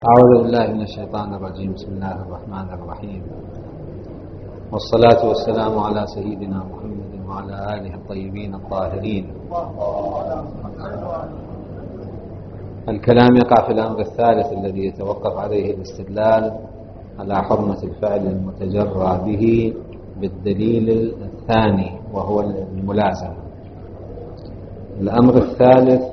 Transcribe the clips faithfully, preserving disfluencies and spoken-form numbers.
أعوذ بالله من الشيطان الرجيم. بسم الله الرحمن الرحيم، والصلاة والسلام على سيدنا محمد وعلى آله الطيبين الطاهرين. الكلام يقع في الأمر الثالث الذي يتوقف عليه الاستدلال على حرمة الفعل المتجرى به بالدليل الثاني وهو الملازمة. الأمر الثالث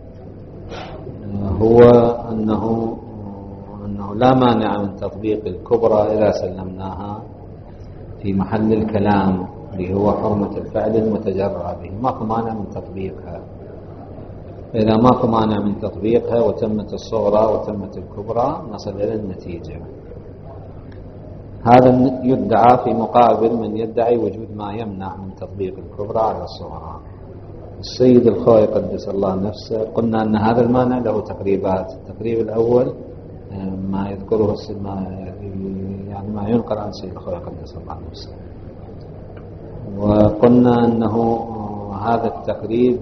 هو أنه أنه لا مانع من تطبيق الكبرى إذا سلمناها في محل الكلام اللي هو حرمة الفعل المتجرى به، ماكو مانع من تطبيقها. إذا ماكو مانع من تطبيقها وتمت الصغرى وتمت الكبرى نصل إلى النتيجة. هذا يدعى في مقابل من يدعي وجود ما يمنع من تطبيق الكبرى على الصغرى. السيد الخوي قدس الله نفسه قلنا أن هذا المانع له تقريبات. التقريب الأول ما يذكره ما يعني ما ينقل عن السيد الخوي قدس الله نفسه، وقلنا أنه هذا التقريب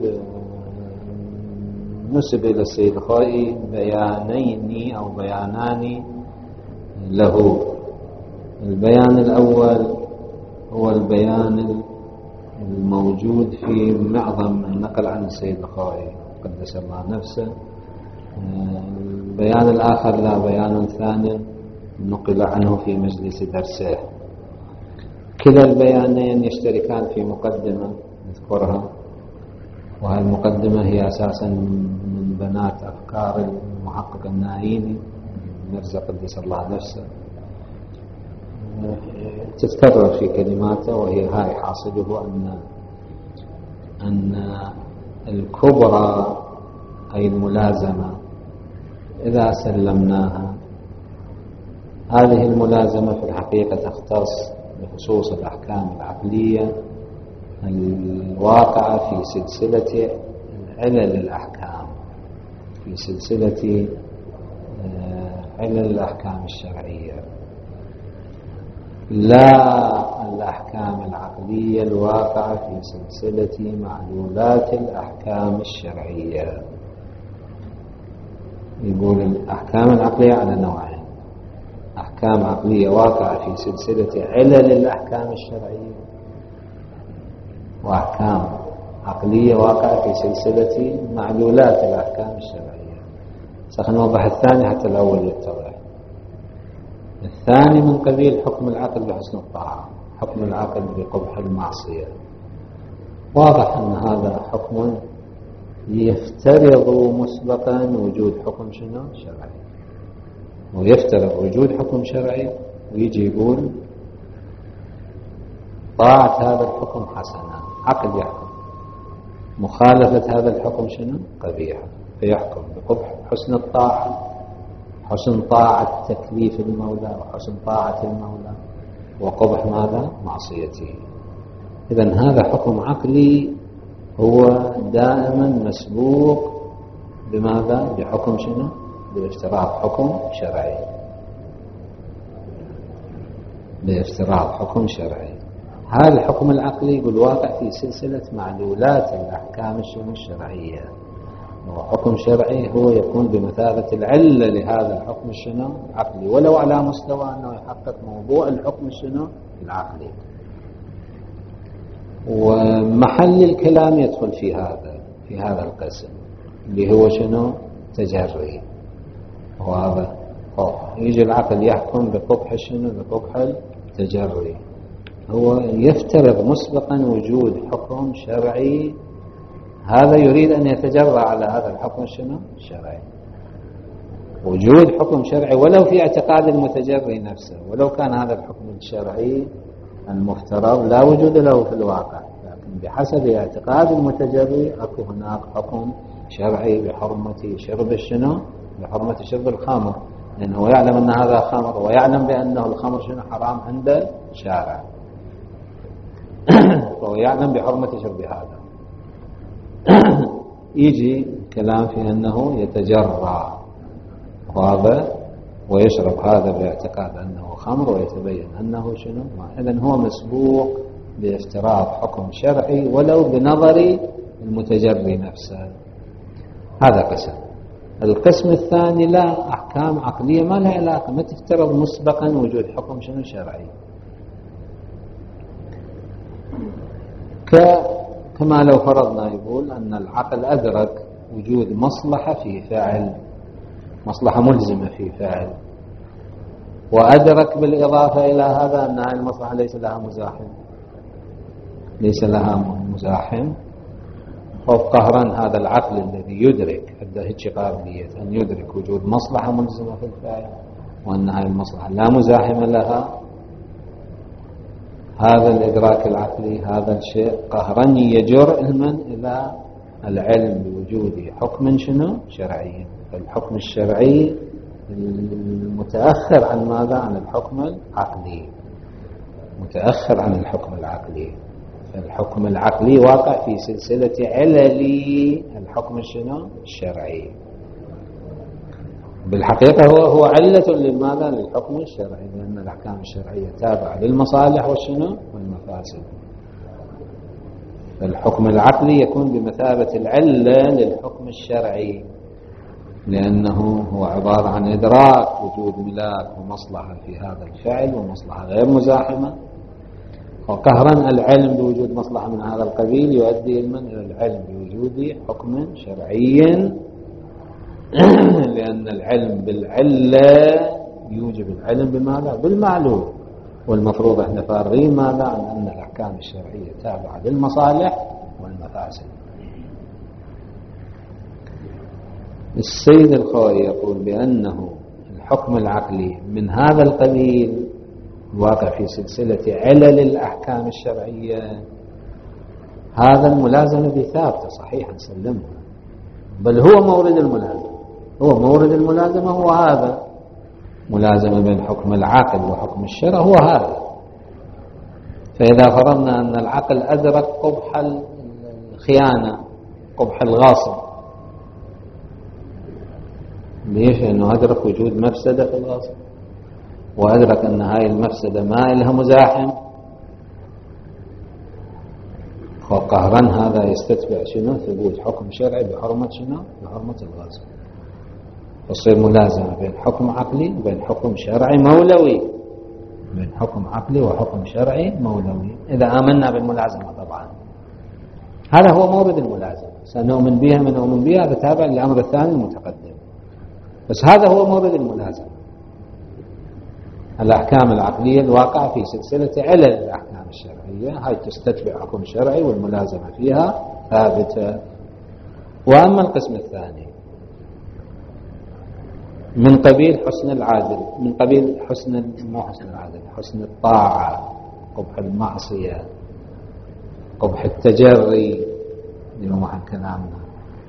نسب إلى السيد الخوي بيانين أو بيانان له. البيان الأول هو البيان الموجود في معظم النقل عن السيد الخوي قدس الله نفسه. البيان الآخر لا بيان ثاني نقل عنه في مجلس درسه. كلا البيانين يشتركان في مقدمة نذكرها، وهذه المقدمة هي أساسا من بنات أفكار المحقق النايني مرزا قدس الله نفسه، تتكرر في كلماته، وهي هاي حاصله أن أن الكبرى أي الملازمة إذا سلمناها، هذه الملازمة في الحقيقة تختص بخصوص الأحكام العقلية الواقعة في سلسلة علل الأحكام، في سلسلة علل الأحكام الشرعية، لا الأحكام العقلية الواقعة في سلسلة معلولات الأحكام الشرعية. يقول الأحكام العقلية على نوعين: أحكام عقلية واقعة في سلسلة علل الأحكام الشرعية، وأحكام عقلية واقعة في سلسلة معلولات الأحكام الشرعية. سنوضح الثاني حتى الأول يتضح. الثاني من قبيل حكم العقل بحسن الطاعة، حكم العقل بقبح المعصية. واضح أن هذا حكم يفترض مسبقا وجود حكم شنو شرعي، ويفترض وجود حكم شرعي ويجي يقول طاعة هذا الحكم حسنة، عقل يحكم، مخالفة هذا الحكم شنو قبيحة، فيحكم بقبح حسن الطاعة، حسن طاعة تكليف المولى وحسن طاعة المولى، وقبح ماذا معصيته. إذن هذا حكم عقلي هو دائما مسبوق بماذا؟ بحكم شنو؟ بافتراض حكم شرعي، بافتراض حكم شرعي. هذا الحكم العقلي بالواقع في سلسلة معلولات الأحكام الشرعية، وحكم شرعي هو يكون بمثابة العلة لهذا الحكم الشنو العقلي، ولو على مستوى أنه يحقق موضوع الحكم الشنو العقلي. ومحل الكلام يدخل في هذا في هذا القسم اللي هو شنو تجري. وهذا يجي العقل يحكم بقبح شنو بقبح التجري، هو يفترض مسبقا وجود حكم شرعي، هذا يريد أن يتجرى على هذا الحكم شنو الشرعي. وجود حكم شرعي ولو في اعتقاد المتجري نفسه، ولو كان هذا الحكم الشرعي المفترض لا وجود له في الواقع، لكن بحسب اعتقاد المتجري اكو هناك حكم شرعي بحرمة شرب الشنو بحرمة شرب الخمر، لأنه يعلم أن هذا خمر، ويعلم بأنه الخمر شنو حرام عند الشارع وهو يعلم بحرمة شرب هذا. يجي كلام في أنه يتجرى هذا ويشرب هذا باعتقاد أنه خمر، ويتبين أنه شنو. إذن هو مسبوق بافتراض حكم شرعي ولو بنظر المتجري نفسه. هذا قسم. القسم الثاني لا، أحكام عقلية ما لها علاقة، ما تفترض مسبقا وجود حكم شنو شرعي. كما لو فرضنا يقول أن العقل أدرك وجود مصلحة في فعل، مصلحة ملزمة في فعل، وأدرك بالإضافة إلى هذا أن هذه المصلحة ليس لها مزاحم، ليس لها مزاحم. فقهرا هذا العقل الذي يدرك عنده هيك قابلية أن يدرك وجود مصلحة ملزمة في الفعل وأن هذه المصلحة لا مزاحم لها، هذا الإدراك العقلي هذا الشيء قهرا يجر علما إلى العلم بوجود حكم شنو شرعي. الحكم الشرعي المتأخر عن ماذا؟ عن الحكم العقلي، متأخر عن الحكم العقلي. الحكم العقلي واقع في سلسلة علل الحكم شنو الشرعي، بالحقيقة هو هو علة لماذا؟ للحكم الشرعي، لأن الأحكام الشرعية تابعة للمصالح والشنو والمفاسد. الحكم العقلي يكون بمثابة العلة للحكم الشرعي، لأنه هو عبارة عن إدراك وجود ملاك ومصلحة في هذا الفعل ومصلحة غير مزاحمة، وقهرا العلم بوجود مصلحة من هذا القبيل يؤدي علما إلى العلم بوجود حكم شرعي، لأن العلم بالعلة يوجب العلم بماذا؟ بالمعلوم. والمفروض احنا فارغين ماذا؟ عن أن الأحكام الشرعية تابعة للمصالح والمفاسد. السيد الخوئي يقول بأنه الحكم العقلي من هذا القبيل الواقع في سلسلة علل الأحكام الشرعية، هذا الملازمة بثابتة صحيحا سلمها، بل هو مورد الملازمة، هو مورد الملازمة هو هذا، ملازمة بين حكم العقل وحكم الشرع هو هذا. فإذا فرضنا أن العقل أدرك قبح الخيانة، قبح الغاصب، ليش؟ لأنه أدرك وجود مفسدة في الغاصب، وأدرك أن هاي المفسدة ما لها مزاحم، فقهرا هذا يستتبع شنو؟ ثبوت حكم شرعي بحرمة شنو؟ بحرمة الغاصب. تصير ملازمة بين حكم عقلي وبين حكم شرعي مولوي، بين حكم عقلي وحكم شرعي مولوي، إذا آمنا بالملازمة طبعا. هذا هو مورد الملازمة، سنؤمن بها من نؤمن بها، هذا تابع للأمر الثاني المتقدم، بس هذا هو مورد الملازمة. الأحكام العقلية الواقعة في سلسلة علل الأحكام الشرعية، هاي تستتبع حكم شرعي والملازمة فيها ثابتة. وأما القسم الثاني من قبيل حسن العادل، من قبيل حسن مو حسن العادل، حسن الطاعة، قبح المعصية، قبح التجري، اليوم عن كلامنا،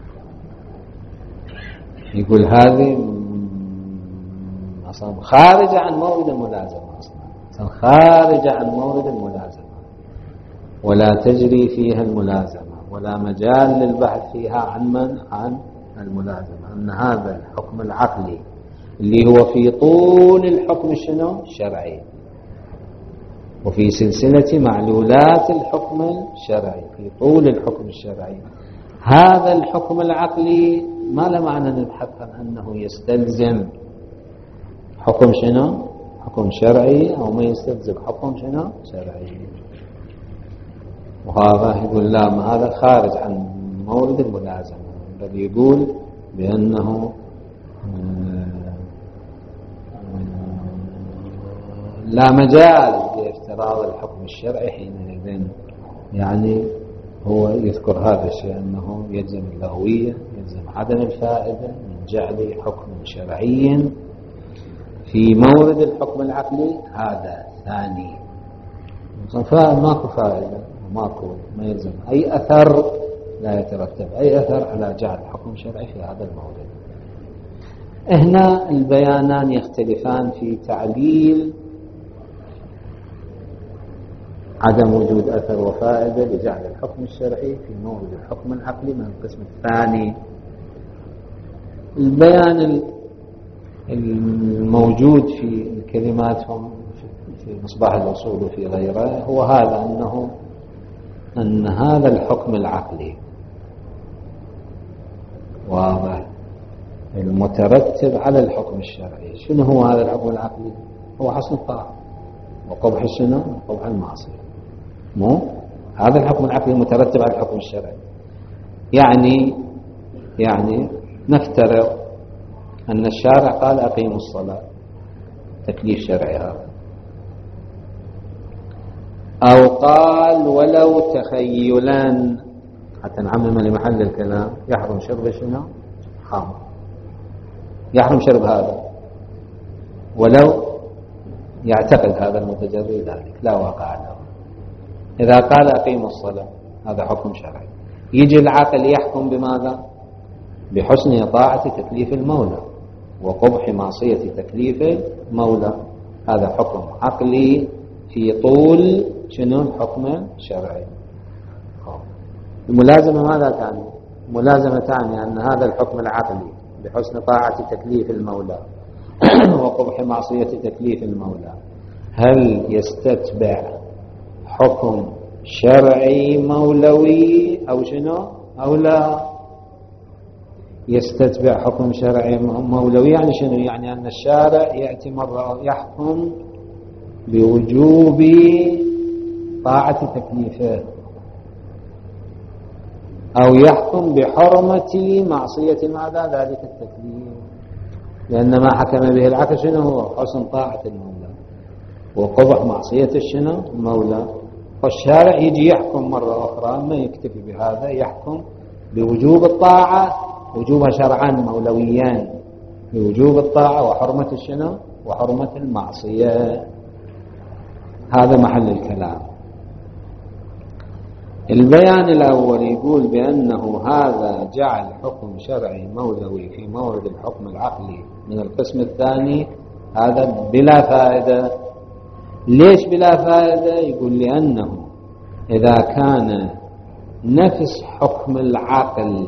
يقول هذه أصلا خارجة عن مورد الملازمة، أصلا خارجة عن مورد الملازمة، ولا تجري فيها الملازمة، ولا مجال للبحث فيها عن من؟ عن الملازمة. أن هذا الحكم العقلي اللي هو في طول الحكم الشنو الشرعي، وفي سلسلة معلولات الحكم الشرعي، في طول الحكم الشرعي، هذا الحكم العقلي ما له معنى نبحث عن أنه يستلزم حكم شنو؟ حكم شرعي، أو ما يستلزم حكم شنو؟ شرعي. وهذا يقول لا، ما هذا خارج عن مورد الملازمة، بل يقول بأنه لا مجال لافتراض الحكم الشرعي حينئذ. يعني هو يذكر هذا الشيء، أنه يلزم اللغوية، يلزم عدم الفائدة من جعل حكم شرعي في مورد الحكم العقلي هذا ثاني، فماكو فائدة وماكو ما يلزم أي أثر، لا يترتب أي أثر على جعل حكم شرعي في هذا المورد. هنا البيانان يختلفان في تعليل عدم وجود أثر وفائدة لجعل الحكم الشرعي في مورد الحكم العقلي من القسم الثاني. البيان الموجود في كلماتهم في مصباح الأصول وفي غيره هو هذا، أنه أن هذا الحكم العقلي واضح المترتب على الحكم الشرعي. شنو هو هذا الحكم العقلي؟ هو حسن الطاعة وقبح شنو؟ قبح المعصية. مو هذا الحكم العقلي المترتب على الحكم الشرعي. يعني يعني نفترض أن الشارع قال أقيموا الصلاة، تكليف شرعي هذا، أو قال ولو تخيلا، حتى نعمم لمحل الكلام، يحرم شرب شنو؟ خمر، يحرم شرب هذا ولو يعتقد هذا المتجري ذلك، لا واقع له. إذا قال أقيموا الصلاة هذا حكم شرعي، يجي العقل يحكم بماذا؟ بحسن طاعة تكليف المولى وقبح معصية تكليف المولى. هذا حكم عقلي في طول شنو؟ الحكم الشرعي. الملازمة ماذا تعني؟ الملازمة تعني أن هذا الحكم العقلي بحسن طاعة تكليف المولى وقبح معصية تكليف المولى هل يستتبع حكم شرعي مولوي أو شنو؟ أو لا يستتبع حكم شرعي مولوي؟ يعني شنو؟ يعني أن الشارع يأتي مرة يحكم بوجوب طاعة تكليفه، أو يحكم بحرمة معصية ماذا؟ ذلك التكليف، لأن ما حكم به العقل شنو هو؟ حسن طاعة المولى وقبح معصية الشنو؟ المولى. فالشارع يجي يحكم مرة أخرى، ما يكتفي بهذا، يحكم بوجوب الطاعة، وجوبها شرعان مولويان، بوجوب الطاعة وحرمة الشنو؟ وحرمة المعصية. هذا محل الكلام. البيان الأول يقول بأنه هذا جعل حكم شرعي مولوي في مورد الحكم العقلي من القسم الثاني، هذا بلا فائدة. ليش بلا فائدة؟ يقول لأنه إذا كان نفس حكم العقل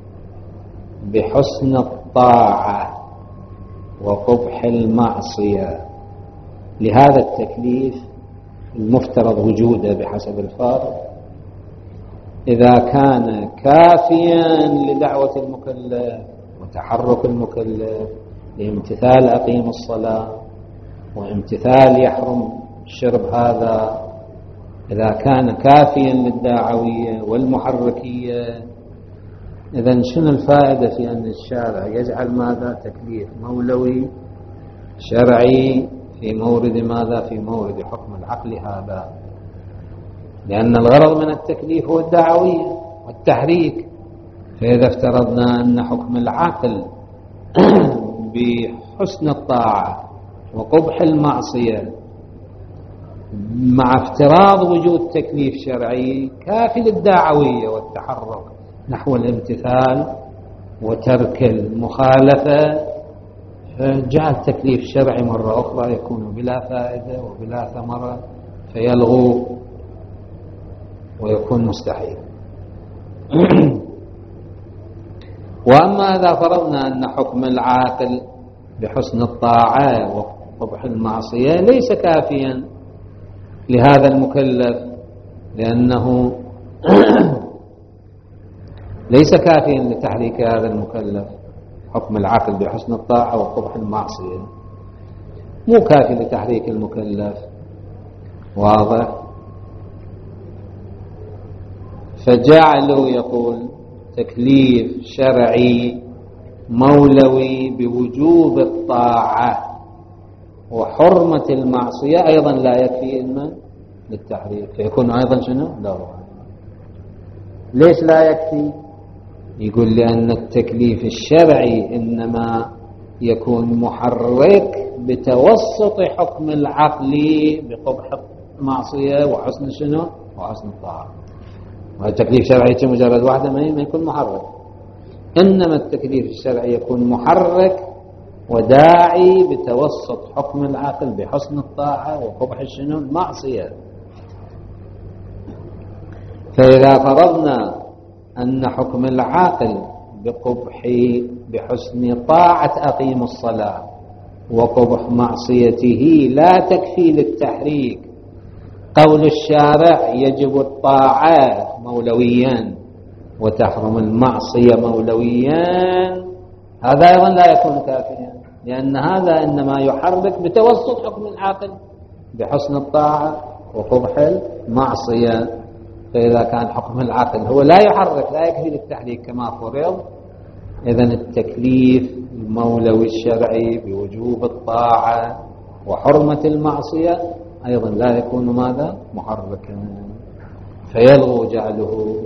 بحسن الطاعة وقبح المعصية لهذا التكليف المفترض وجوده بحسب الفرض، إذا كان كافيا لدعوة المكلف وتحرك المكلف لامتثال أقيم الصلاة وامتثال يحرم الشرب هذا، إذا كان كافيا للداعوية والمحركية، إذن شنو الفائدة في أن الشارع يجعل ماذا؟ تكليف مولوي شرعي في مورد ماذا؟ في مورد حكم العقل هذا، لأن الغرض من التكليف هو الدعوية والتحريك. فإذا افترضنا أن حكم العقل بحسن الطاعة وقبح المعصية مع افتراض وجود تكليف شرعي كافي للدعوية والتحرك نحو الامتثال وترك المخالفة، فجعل تكليف شرعي مرة أخرى يكون بلا فائدة وبلا ثمرة، فيلغو ويكون مستحيل. وأما إذا فرضنا أن حكم العاقل بحسن الطاعة وقبح المعصية ليس كافيا لهذا المكلف، لأنه ليس كافيا لتحريك هذا المكلف، حكم العقل بحسن الطاعة وقبح المعصية مو كافي لتحريك المكلف، واضح؟ فجعلوا يقول تكليف شرعي مولوي بوجوب الطاعة وحرمة المعصية أيضا لا يكفي إلما للتحريك، فيكون أيضا شنو؟ لا. ليش لا يكفي؟ يقول لأن التكليف الشرعي إنما يكون محرك بتوسط حكم العقل بقبح المعصية وحسن شنو؟ وحسن الطاعة. والتكليف الشرعي مجرد واحدة ما يكون محرك، إنما التكليف الشرعي يكون محرك وداعي بتوسط حكم العقل بحسن الطاعة وقبح شنو؟ المعصية. فإذا فرضنا أن حكم العاقل بقبح بحسن طاعة أقيم الصلاة وقبح معصيته لا تكفي للتحريك، قول الشارع يجب الطاعة مولويا وتحرم المعصية مولويا، هذا أيضا لا يكون كافيا، لأن هذا إنما يحرك بتوسط حكم العاقل بحسن الطاعة وقبح المعصية. فإذا كان حكم العقل هو لا يحرك لا يكفي للتحريك كما فرض، إذن التكليف المولوي الشرعي بوجوب الطاعة وحرمة المعصية أيضا لا يكون ماذا محركا، فيلغو جعله.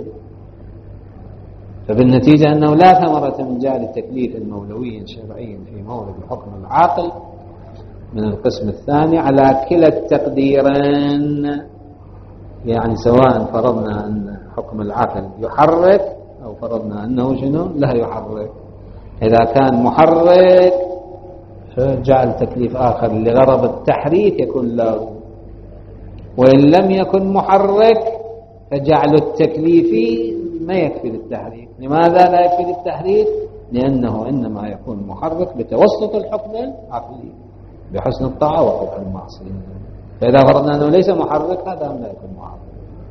فبالنتيجة أنه لا ثمرة من جعل التكليف المولوي شرعي في مورد حكم العاقل من القسم الثاني على كلا التقديرين، يعني سواء فرضنا أن حكم العقل يحرك أو فرضنا أنه شنو لا يحرك. إذا كان محرك فجعل تكليف آخر لغرض التحريك يكون له، وإن لم يكن محرك فجعل التكليف ما يكفي للتحريك. لماذا لا يكفي للتحريك؟ لأنه إنما يكون محرك بتوسط الحكم العقلي بحسن الطاعة وقبح المعصية. فإذا فرضنا أنه ليس محرك هذا لا يكون محرك.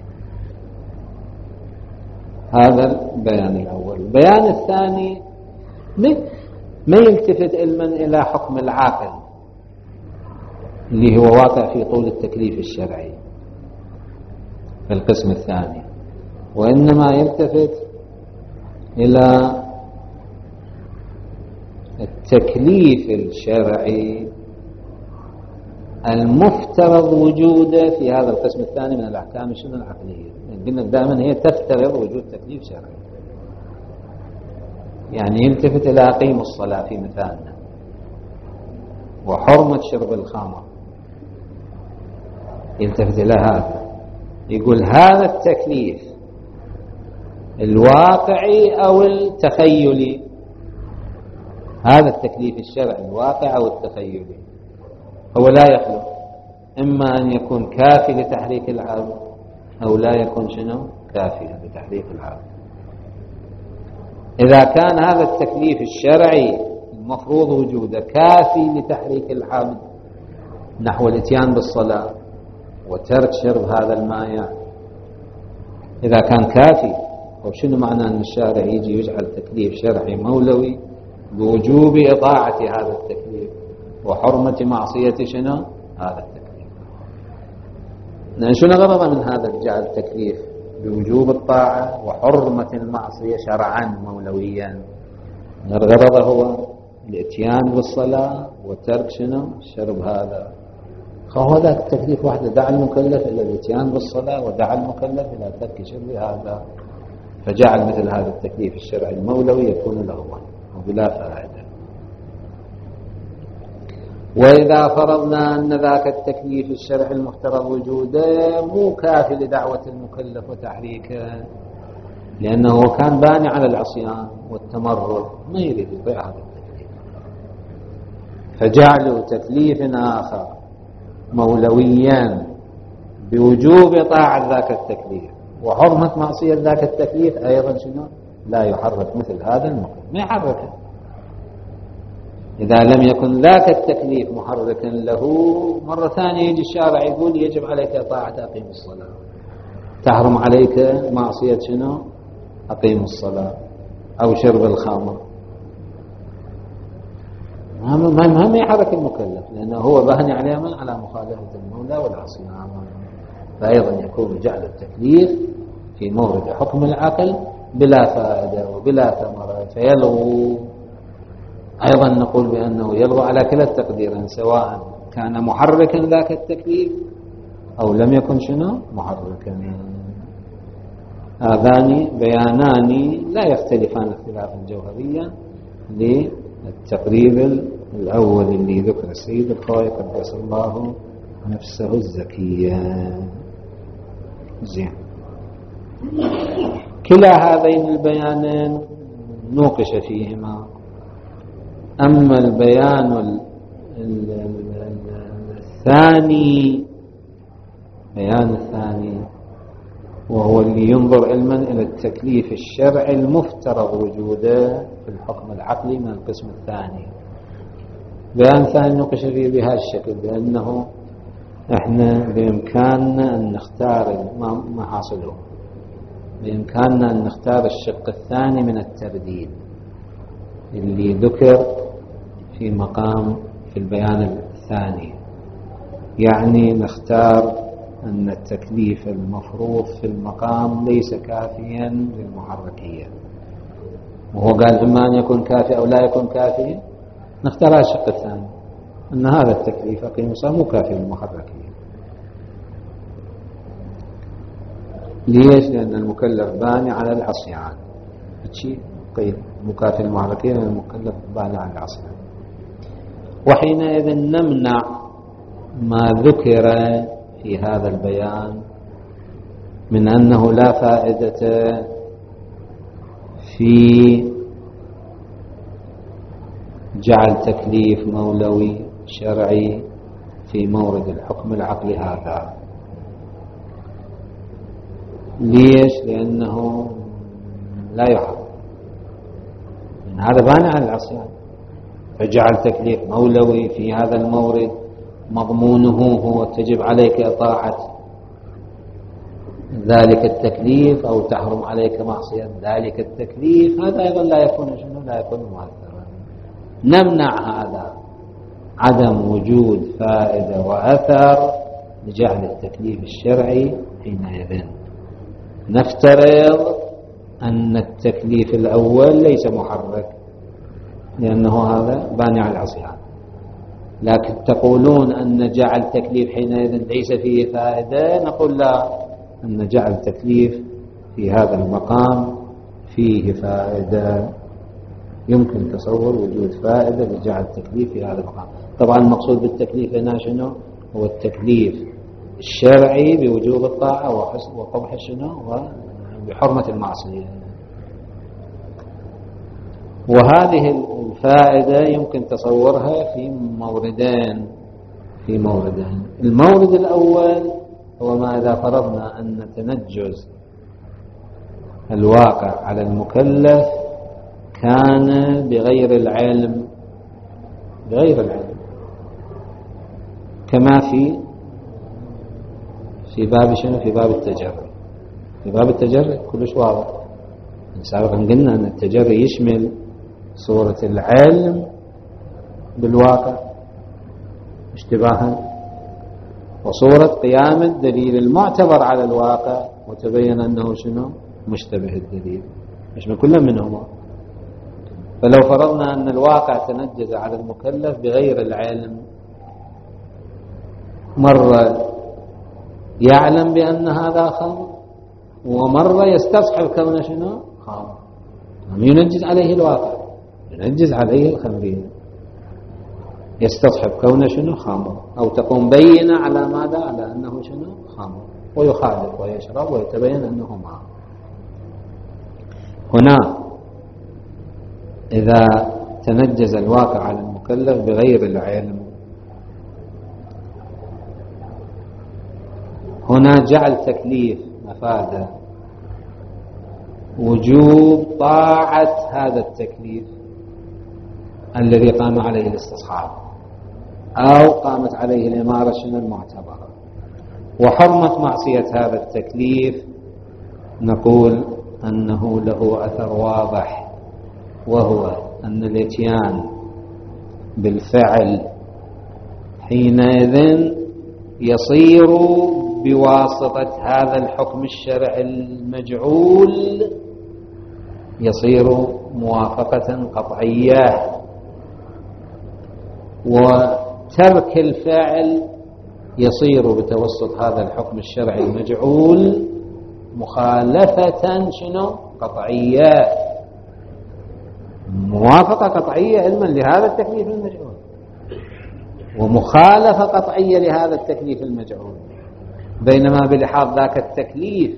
هذا البيان الأول. البيان الثاني ما يلتفت علما إلى حكم العاقل اللي هو واقع في طول التكليف الشرعي في القسم الثاني، وإنما يلتفت إلى التكليف الشرعي المفترض وجوده في هذا القسم الثاني من الأحكام الشنو العقلية. قلنا دائما هي تفترض وجود تكليف شرعي، يعني يلتفت إلى أقيم الصلاة في مثالنا وحرمة شرب الخمر، يلتفت إلى هذا يقول هذا التكليف الواقعي أو التخيلي، هذا التكليف الشرعي الواقع أو التخيلي هو لا يخلو إما أن يكون كافي لتحريك العبد أو لا يكون شنو كافيا لتحريك العبد. إذا كان هذا التكليف الشرعي المفروض وجوده كافي لتحريك العبد نحو الاتيان بالصلاة وترك شرب هذا المائع، إذا كان كافي، وشنو معنى أن الشارع يجي يجعل تكليف شرعي مولوي بوجوب إطاعة هذا التكليف وحرمة معصية شنو هذا التكليف؟ لأن شنو غرض من هذا الجعل التكليف بوجوب الطاعة وحرمة المعصية شرعا مولويا؟ الغرض هو الاتيان بالصلاة وترك شنو شرب هذا. فهو ذاك التكليف واحدة دع المكلف إلى الاتيان بالصلاة ودع المكلف إلى ترك شرب هذا، فجعل مثل هذا التكليف الشرعي المولوي يكون له وبلا فائدة. وإذا فرضنا أن ذاك التكليف الشرعي المفترض وجوده مو كافي لدعوة المكلف وتحريكه، لأنه كان باني على العصيان والتمرد ما يريد يطيع هذا التكليف، فجعلوا تكليف آخر مولويا بوجوب طاعة ذاك التكليف وحرمة معصية ذاك التكليف أيضا شنو لا يحرك مثل هذا المكلف، ما يحركه. إذا لم يكن ذاك التكليف محركا له مرة ثانية يجي الشارع يقول يجب عليك طاعة أقيم الصلاة، تحرم عليك معصية شنو أقيم الصلاة أو شرب الخمر، ما يحرك المكلف لأنه هو بهني عليه من على مخالفة المولى والعصيان. فأيضا يكون جعل التكليف في مورد حكم العقل بلا فائدة وبلا ثمرة، فيلغو. أيضا نقول بأنه يلغو على كلا التقديرين سواء كان محركا ذاك التكليف أو لم يكن شنو محركا. هذان بيانان لا يختلفان اختلافا جوهريا للتقريب الأول اللي ذكر السيد الخوي قدس الله نفسه الزكية. زين، كلا هذين البيانين نوقش فيهما. أما البيان الثاني بيان الثاني وهو اللي ينظر علما إلى التكليف الشرعي المفترض وجوده في الحكم العقلي من القسم الثاني. بيان ثاني نقش فيه بهذا الشكل، بأنه احنا بإمكاننا أن نختار ما حاصله، بإمكاننا أن نختار الشق الثاني من الترديد، اللي ذكر في مقام في البيان الثاني، يعني نختار أن التكليف المفروض في المقام ليس كافيا للمحركية، وهو قال إما أن يكون كافي أو لا يكون كافي، نختار الشق الثاني أن هذا التكليف أقيم الصلاة مو كافي للمحركية. ليش؟ لأن المكلف باني على العصيان، شيء قيد مكافي للمحركية لأن المكلف باني على العصيان. وحينئذ نمنع ما ذكر في هذا البيان من أنه لا فائدة في جعل تكليف مولوي شرعي في مورد الحكم العقلي هذا. ليش؟ لأنه لا يحق، من هذا باني على العصيان، فجعل تكليف مولوي في هذا المورد مضمونه هو تجب عليك إطاعة ذلك التكليف أو تحرم عليك معصية ذلك التكليف، هذا أيضا لا يكون شنو؟ لا يكون مؤثرا. نمنع هذا، عدم وجود فائدة وأثر لجعل التكليف الشرعي. حينئذ نفترض أن التكليف الأول ليس محرك لأنه هذا باني على العصيان، لكن تقولون أن جعل تكليف حينئذ ليس فيه فائدة، نقول لا، أن جعل تكليف في هذا المقام فيه فائدة، يمكن تصور وجود فائدة لجعل التكليف في هذا المقام. طبعا المقصود بالتكليف هنا شنو؟ هو التكليف الشرعي بوجوب الطاعة وقبح شنو؟ وبحرمة المعصية. وهذه الفائدة يمكن تصورها في موردين في موردين المورد الأول هو ما إذا فرضنا أن تنجز الواقع على المكلف كان بغير العلم بغير العلم كما في في باب شنو؟ في باب التجري. في باب التجري كلش واضح، سابقا قلنا أن التجري يشمل صورة العلم بالواقع اشتباها، وصورة قيام الدليل المعتبر على الواقع وتبين أنه شنو؟ مشتبه الدليل، مش من كل منهما. فلو فرضنا أن الواقع تنجز على المكلف بغير العلم، مرة يعلم بأن هذا خمر ومرة يستصحب كونه شنو؟ خمر، ينجز عليه الواقع، ينجز عليه الخمرية، يستصحب كونه شنو؟ خمر، أو تقوم بينة على ماذا؟ على أنه شنو؟ خمر، ويخالف ويشرب ويتبين أنه ماء. هنا إذا تنجز الواقع على المكلف بغير العلم، هنا جعل تكليف مفاده وجوب طاعة هذا التكليف الذي قام عليه الاستصحاب أو قامت عليه الإمارة شنو المعتبرة، وحرمة معصية هذا التكليف نقول أنه له أثر واضح، وهو أن الاتيان بالفعل حينئذ يصير بواسطة هذا الحكم الشرعي المجعول يصير موافقة قطعية، وترك الفعل يصير بتوسط هذا الحكم الشرعي المجعول مخالفة شنو؟ قطعية، موافقة قطعية علما لهذا التكليف المجعول، ومخالفة قطعية لهذا التكليف المجعول. بينما بلحاظ ذاك التكليف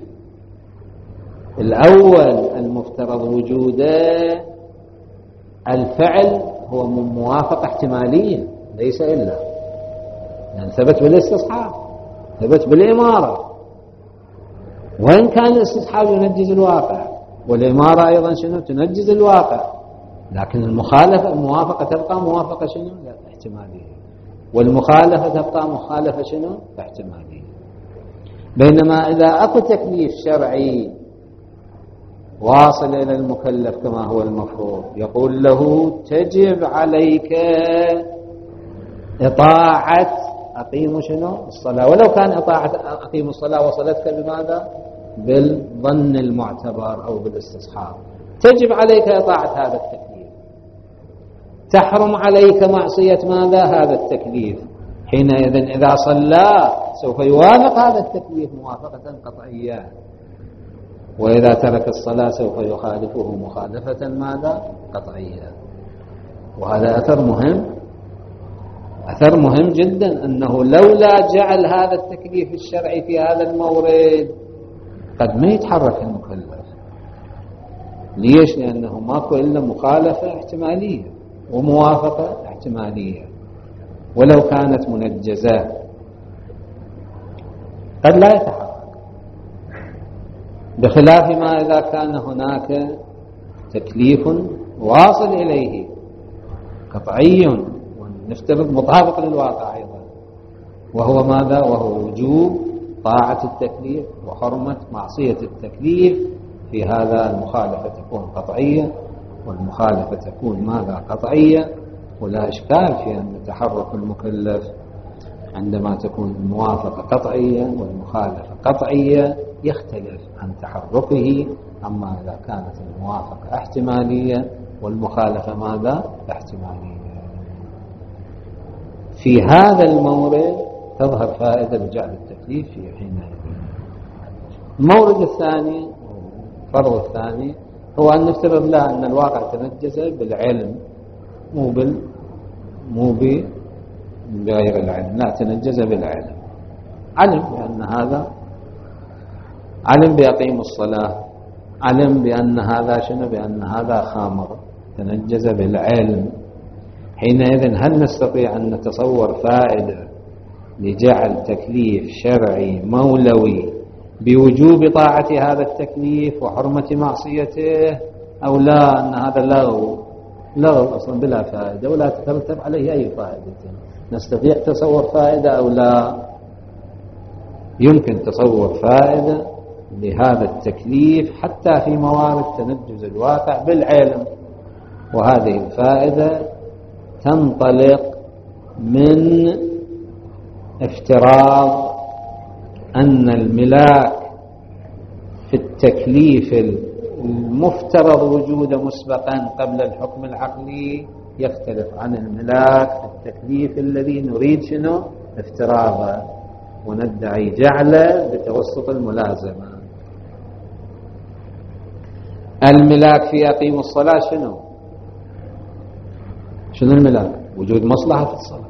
الأول المفترض وجوده الفعل هو من موافقة احتمالية ليس إلا، يعني ثبت بالاستصحاب، ثبت بالإمارة، وإن كان الاستصحاب ينجز الواقع والإمارة أيضا شنو؟ تنجز الواقع، لكن المخالفة الموافقة تبقى موافقة شنو؟ لا احتمالية، والمخالفة تبقى مخالفة شنو؟ احتمالية. بينما إذا أكو تكليف شرعي واصل إلى المكلف كما هو المفروض، يقول له تجب عليك إطاعة أقيموا شنو الصلاة، ولو كان إطاعة أقيموا الصلاة وصلتك بماذا؟ بالظن المعتبر أو بالاستصحاب. تجب عليك إطاعة هذا التكليف، تحرم عليك معصية ماذا؟ هذا التكليف. حينئذ إذا صلى سوف يوافق هذا التكليف موافقة قطعية، وإذا ترك الصلاة سوف يخالفه مخالفة ماذا؟ قطعية. وهذا أثر مهم، أثر مهم جدا، أنه لولا جعل هذا التكليف الشرعي في هذا المورد قد ما يتحرك المكلف. ليش؟ لأنه ماكو إلا مخالفة احتمالية وموافقة احتمالية، ولو كانت منجزة قد لا يتحرك، بخلاف ما إذا كان هناك تكليف واصل إليه قطعي ونفترض مطابق للواقع أيضا، وهو ماذا؟ وهو وجوب طاعة التكليف وحرمة معصية التكليف. في هذا المخالفة تكون قطعية والمخالفة تكون ماذا؟ قطعية. ولا إشكال في أن تحرك المكلف عندما تكون الموافقة قطعية والمخالفة قطعية يختلف عن تحركه، أما إذا كانت الموافقة احتمالية والمخالفة ماذا؟ احتمالية. في هذا المورد تظهر فائدة بجعل التكليف في حينئذ. المورد الثاني، الفرض الثاني، هو أن نفترض لا أن الواقع تنجز بالعلم، مو بال مو بغير العلم، لا تنجز بالعلم. علم بأن هذا، علم بيقيم الصلاة، علم بأن هذا شنو؟ بأن هذا خامر، تنجز بالعلم. حينئذ هل نستطيع أن نتصور فائدة لجعل تكليف شرعي مولوي بوجوب طاعة هذا التكليف وحرمة معصيته، أو لا أن هذا لغو لغو أصلا بلا فائدة ولا تترتب عليه أي فائدة؟ نستطيع تصور فائدة أو لا؟ يمكن تصور فائدة لهذا التكليف حتى في موارد تنجز الواقع بالعلم، وهذه الفائدة تنطلق من افتراض أن الملاك في التكليف المفترض وجوده مسبقا قبل الحكم العقلي يختلف عن الملاك في التكليف الذي نريد شنو؟ افتراضه، وندعي جعله بتوسط الملازمة. الملاك في أقيم الصلاة شنو؟ شنو الملاك؟ وجود مصلحة في الصلاة.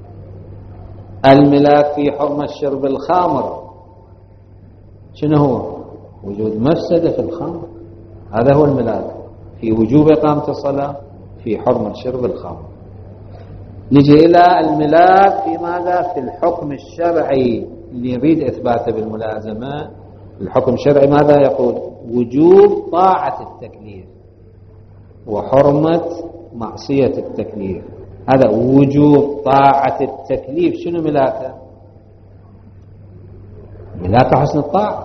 الملاك في حرمة شرب الخمر شنو هو؟ وجود مفسدة في الخمر. هذا هو الملاك في وجوب إقامة الصلاة، في حرمة شرب الخمر. نجي إلى الملاك في ماذا؟ في الحكم الشرعي اللي يريد إثباته بالملازمة. الحكم الشرعي ماذا يقول؟ وجوب طاعة التكليف وحرمة معصية التكليف. هذا وجوب طاعة التكليف. شنو ملاكه؟ ملاك حسن الطاعة،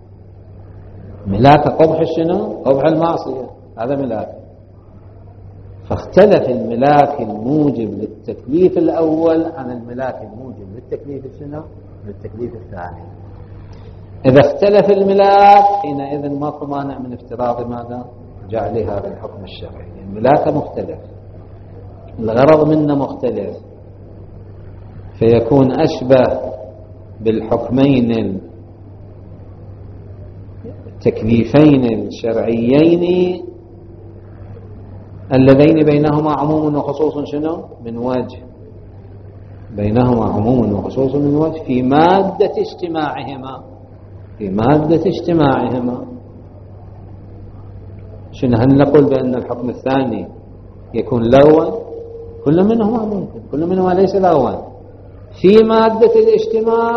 ملاك قبح شنو؟ قبح المعصية، هذا ملاك. فاختلف الملاك الموجب للتكليف الأول عن الملاك الموجب للتكليف شنو؟ للتكليف الثاني. إذا اختلف الملاك حينئذ ماكو مانع من افتراض ماذا؟ جعل هذا الحكم الشرعي. الملاك مختلف، الغرض منه مختلف، فيكون أشبه بالحكمين التكليفين الشرعيين اللذين بينهما عموم وخصوص شنو؟ من وجه، بينهما عموم وخصوص من وجه في مادة اجتماعهما، في مادة اجتماعهما. شنو هل نقول بأن الحكم الثاني يكون لغوا؟ كل منهما ممكن، كل منهما ليس لغوا. في مادة الاجتماع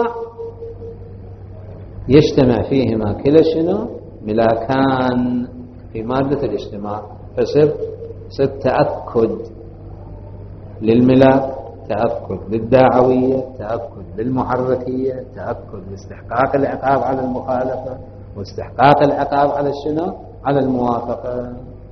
يجتمع فيهما كلا شنو؟ ملاكان في مادة الاجتماع، فصر صر تأكد للملاك، تأكد للداعوية، تأكد للمحركية، تأكد لاستحقاق العقاب على المخالفة واستحقاق العقاب على الشنو؟ على الموافقة.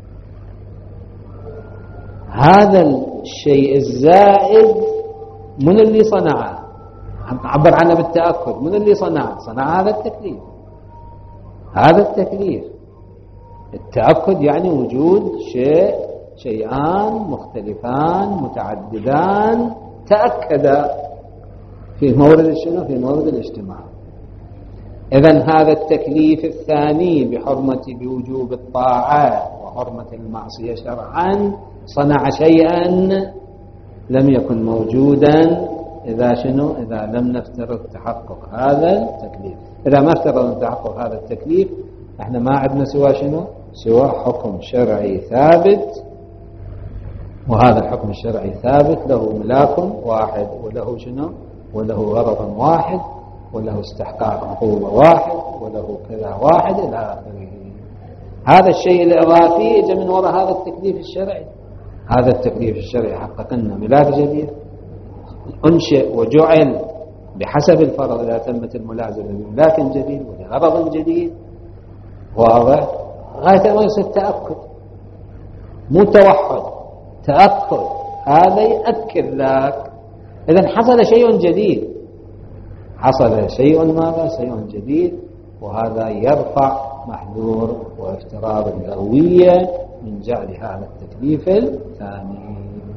هذا الشيء الزائد من اللي صنعه؟ عبر عنه بالتأكد. من اللي صنعه؟ صنع هذا التكليف. هذا التكليف التأكد يعني وجود شيء شيئان مختلفان متعددان تأكدا في مورد شنو؟ في مورد الاجتماع. إذن هذا التكليف الثاني بحرمة بوجوب الطاعة وحرمة المعصية شرعا صنع شيئا لم يكن موجودا إذا شنو؟ إذا لم نفترض تحقق هذا التكليف. إذا ما افترض تحقق هذا التكليف احنا ما عندنا سوى شنو؟ سوى حكم شرعي ثابت، وهذا الحكم الشرعي ثابت له ملاك واحد وله شنو؟ وله غرض واحد وله استحقاق عقوبة واحد وله كذا واحد إلى آخره. هذا الشيء الإضافي إجا من وراء هذا التكليف الشرعي. هذا التكليف الشرعي حقق لنا ملاك جديد أنشئ وجعل بحسب الفرض إذا تمت الملازمة بملاك جديد ولغرض جديد واضح، غاية ما يصير تأكد مو توحد، تأكد. هذا يأكد لك إذن حصل شيء جديد، حصل شيء ماذا؟ شيء جديد، وهذا يرفع محذور وافتراض الهوية من جعل هذا التكليف الثاني.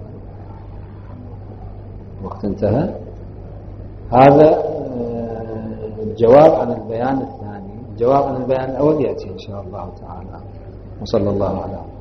وقت انتهى. هذا الجواب عن البيان الثاني. الجواب عن البيان الأول يأتي إن شاء الله تعالى. وصلى الله على